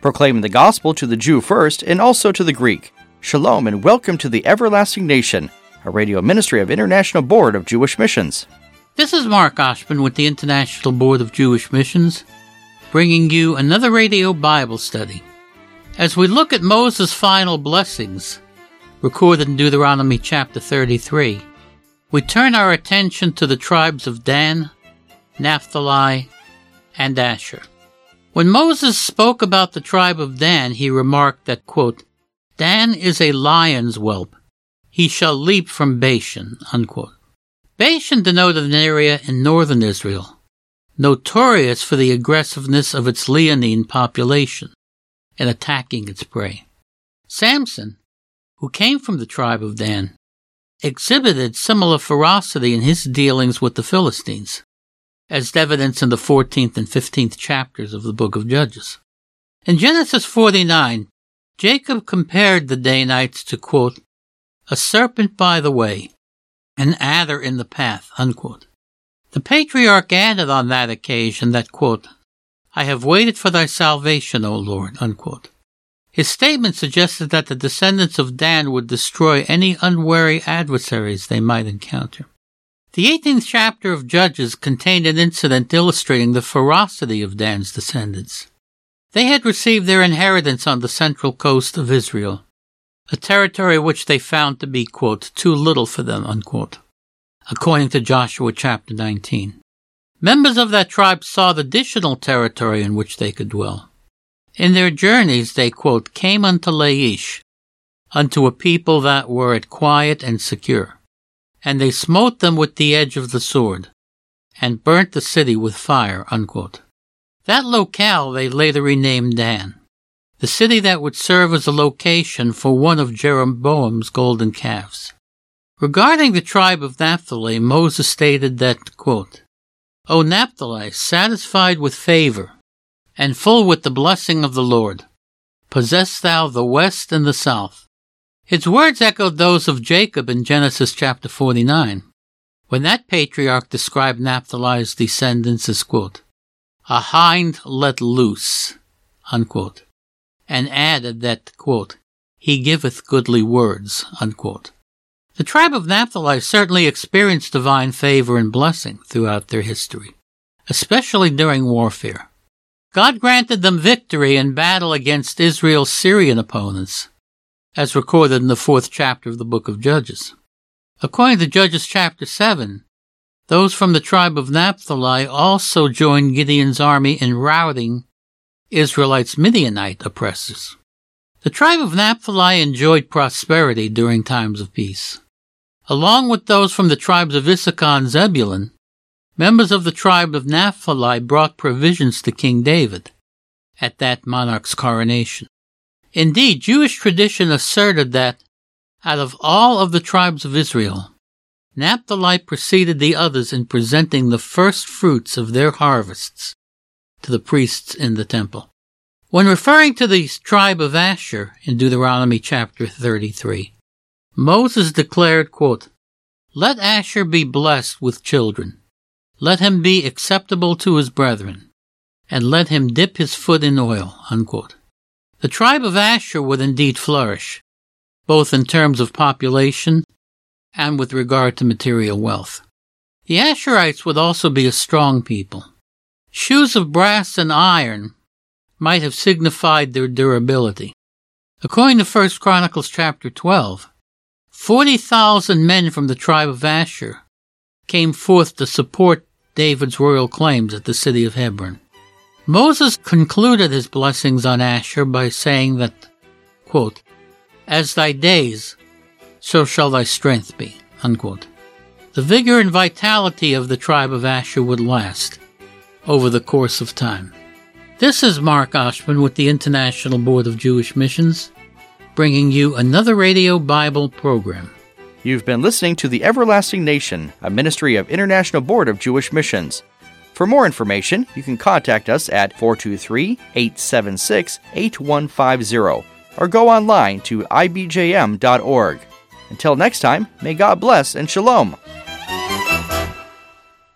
proclaiming the gospel to the Jew first and also to the Greek. Shalom and welcome to the Everlasting Nation, a radio ministry of International Board of Jewish Missions. This is Mark Oshman with the International Board of Jewish Missions, bringing you another radio Bible study. As we look at Moses' final blessings, recorded in Deuteronomy chapter 33, we turn our attention to the tribes of Dan, Naphtali, and Asher. When Moses spoke about the tribe of Dan, he remarked that, quote, Dan is a lion's whelp. He shall leap from Bashan, unquote. Bashan denoted an area in northern Israel, notorious for the aggressiveness of its leonine population in attacking its prey. Samson, who came from the tribe of Dan, exhibited similar ferocity in his dealings with the Philistines, as evidenced in the 14th and 15th chapters of the book of Judges. In Genesis 49, Jacob compared the Danites to, quote, a serpent by the way, an adder in the path, unquote. The patriarch added on that occasion that, quote, I have waited for thy salvation, O Lord, unquote. His statement suggested that the descendants of Dan would destroy any unwary adversaries they might encounter. The 18th chapter of Judges contained an incident illustrating the ferocity of Dan's descendants. They had received their inheritance on the central coast of Israel, a territory which they found to be, quote, too little for them, unquote, according to Joshua chapter 19. Members of that tribe sought additional territory in which they could dwell. In their journeys, they, quote, came unto Laish, unto a people that were at quiet and secure. And they smote them with the edge of the sword, and burnt the city with fire, unquote. That locale they later renamed Dan, the city that would serve as a location for one of Jeroboam's golden calves. Regarding the tribe of Naphtali, Moses stated that, quote, O Naphtali, satisfied with favor, and full with the blessing of the Lord, possess thou the west and the south. His words echoed those of Jacob in Genesis chapter 49, when that patriarch described Naphtali's descendants as, quote, a hind let loose, unquote, and added that, quote, he giveth goodly words, unquote. The tribe of Naphtali certainly experienced divine favor and blessing throughout their history, especially during warfare. God granted them victory in battle against Israel's Syrian opponents, as recorded in the 4th chapter of the book of Judges. According to Judges chapter 7, those from the tribe of Naphtali also joined Gideon's army in routing Israelites' Midianite oppressors. The tribe of Naphtali enjoyed prosperity during times of peace. Along with those from the tribes of Issachar and Zebulun, members of the tribe of Naphtali brought provisions to King David at that monarch's coronation. Indeed, Jewish tradition asserted that, out of all of the tribes of Israel, Naphtali preceded the others in presenting the first fruits of their harvests to the priests in the temple. When referring to the tribe of Asher in Deuteronomy chapter 33, Moses declared, quote, let Asher be blessed with children. Let him be acceptable to his brethren, and let him dip his foot in oil, unquote. The tribe of Asher would indeed flourish, both in terms of population and with regard to material wealth. The Asherites would also be a strong people. Shoes of brass and iron might have signified their durability. According to 1 Chronicles chapter 12, 40,000 men from the tribe of Asher came forth to support David's royal claims at the city of Hebron. Moses concluded his blessings on Asher by saying that, quote, as thy days, so shall thy strength be, unquote. The vigor and vitality of the tribe of Asher would last over the course of time. This is Mark Oshman with the International Board of Jewish Missions, bringing you another radio Bible program. You've been listening to The Everlasting Nation, a ministry of International Board of Jewish Missions. For more information, you can contact us at 423-876-8150 or go online to ibjm.org. Until next time, may God bless and shalom.